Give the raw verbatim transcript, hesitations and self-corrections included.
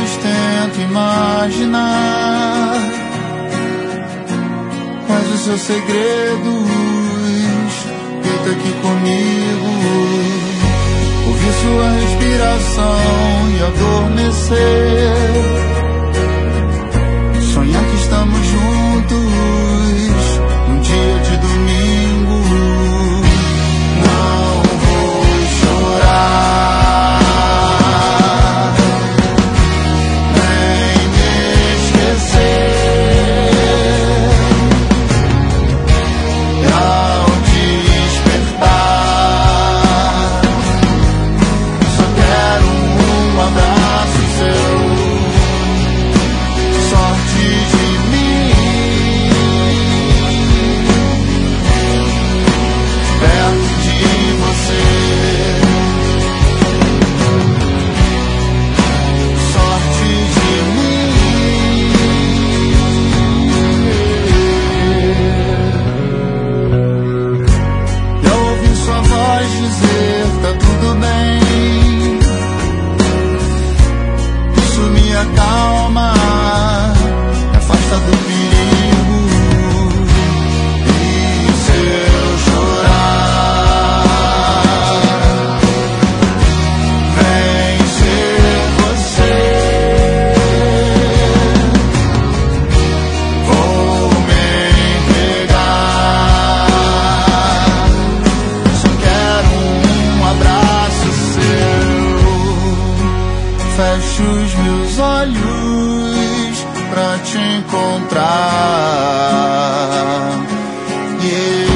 vezes tento imaginar quais os seus segredos. Deita aqui comigo, ouvir sua respiração e adormecer. Sonhar que estamos juntos num dia de domingo. Não vou chorar, nem me esquecer. Ao despertar, só quero um abraço seu. Sorte de mim, perto de você. Sorte de mim. Eu ouvi sua voz dizer: tá tudo bem. Isso me acalma, me afasta do perigo. E se eu chorar, vem ser você. Vou me entregar, só quero um abraço seu. Fecho os meus olhos pra te encontrar. Yeah.